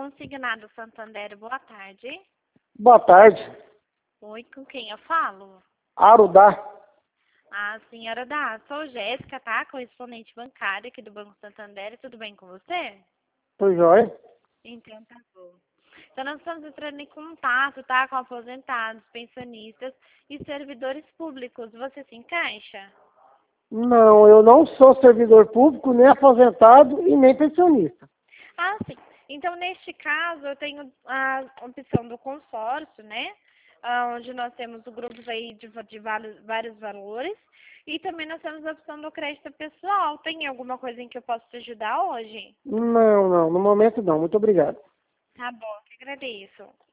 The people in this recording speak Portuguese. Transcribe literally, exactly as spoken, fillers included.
Consignado Santander, boa tarde. Boa tarde. Oi, com quem eu falo? Arudá. A senhora da, sou Jéssica, tá? Correspondente bancária aqui do Banco Santander, tudo bem com você? Tudo jóia? Então tá bom. Então nós estamos entrando em contato, tá? Com aposentados, pensionistas e servidores públicos. Você se encaixa? Não, eu não sou servidor público, nem aposentado e nem pensionista. Ah, sim. Então, neste caso, eu tenho a opção do consórcio, né? Ah, onde nós temos o grupos aí de, de vários, vários valores. E também nós temos a opção do crédito pessoal. Tem alguma coisa em que eu posso te ajudar hoje? Não, não, no momento não. Muito obrigado. Tá bom, que agradeço.